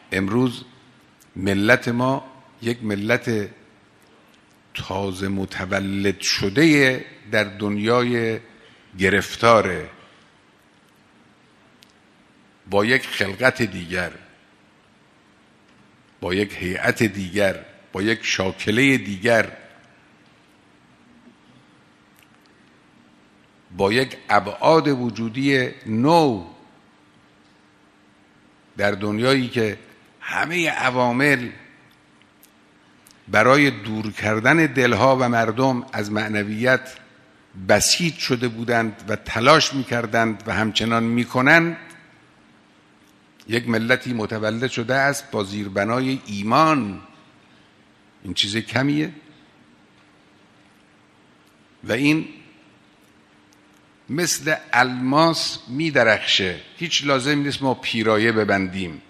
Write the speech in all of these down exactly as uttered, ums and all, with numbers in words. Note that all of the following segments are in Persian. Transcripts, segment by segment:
امروز ملت ما یک ملت تازه متولد شده در دنیای گرفتاره، با یک خلقت دیگر، با یک هیئت دیگر، با یک شاکله دیگر، با یک ابعاد وجودی نو در دنیایی که همه عوامل برای دور کردن دلها و مردم از معنویت بسیج شده بودند و تلاش می‌کردند و همچنان می‌کنند. یک ملتی متولد شده است با زیربنای ایمان. این چیز کمیه و این مثل الماس می‌درخشه. هیچ لازم نیست ما پیرایه ببندیم.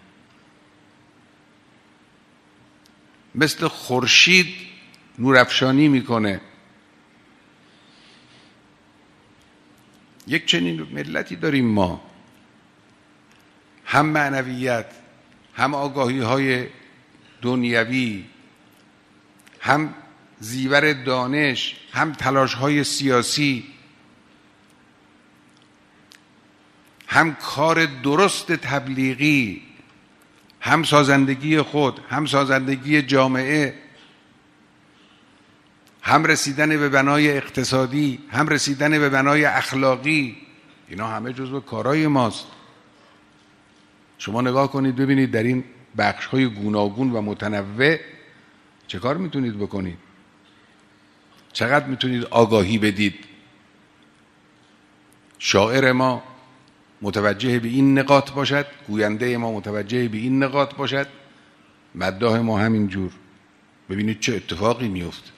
مثل خورشید نورافشانی میکنه. یک چنین ملتی داریم ما، هم معنویت، هم آگاهی های دنیوی، هم زیور دانش، هم تلاش های سیاسی، هم کار درست تبلیغی، هم سازندگی خود، هم سازندگی جامعه، هم رسیدن به بنای اقتصادی، هم رسیدن به بنای اخلاقی. اینا همه جزو کارهای ماست. شما نگاه کنید ببینید در این بخش‌های گوناگون و متنوع چه کار میتونید بکنید، چقدر میتونید آگاهی بدید. شاعر ما متوجه به این نقاط باشد، گوینده ما متوجه به این نقاط باشد، مداح ما همین جور. ببینید چه اتفاقی میفته.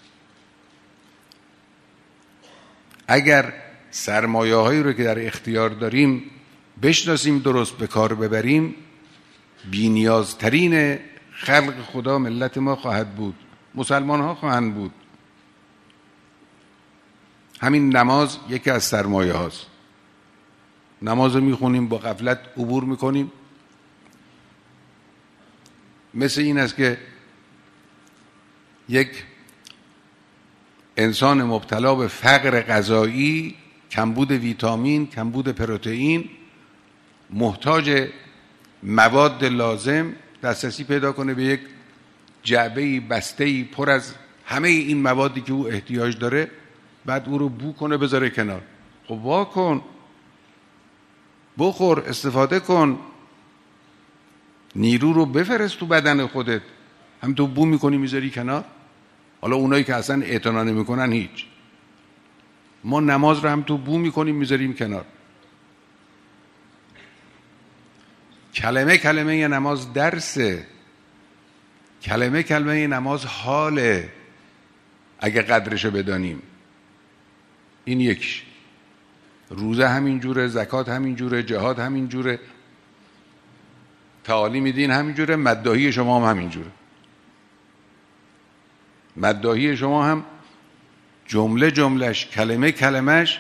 اگر سرمایه هایی رو که در اختیار داریم بشناسیم، درست به کار ببریم، بی‌نیازترین خلق خدا ملت ما خواهد بود، مسلمان ها خواهند بود. همین نماز یکی از سرمایه هاست. نماز رو میخونیم، با غفلت عبور میکنیم. مثل این است که یک انسان مبتلا به فقر غذایی، کمبود ویتامین، کمبود پروتئین، محتاج مواد لازم، دسترسی پیدا کنه به یک جعبه‌ای بسته‌ای پر از همه این موادی که او احتیاج داره، بعد او رو بو کنه بذاره کنار. خب وا کن، بخور، استفاده کن، نیرو رو بفرست تو بدن خودت. هم تو بو میکنی میذاری کنار. حالا اونایی که اصلا اعتنا نمیکنن هیچ. ما نماز رو هم تو بو میکنیم میذاریم کنار. کلمه کلمه نماز درسه، کلمه کلمه نماز حاله اگه قدرشو بدانیم. این یکیش. روزه همین جوره، زکات همین جوره، جهاد همین جوره، تعالیم دین همین جوره، مداحی شما هم همین جوره. مداحی شما هم جمله جملش، کلمه کلمش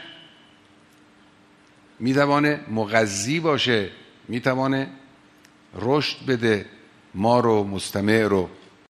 میتوانه مغذی باشه، میتوانه رشد بده ما رو، مستمع رو.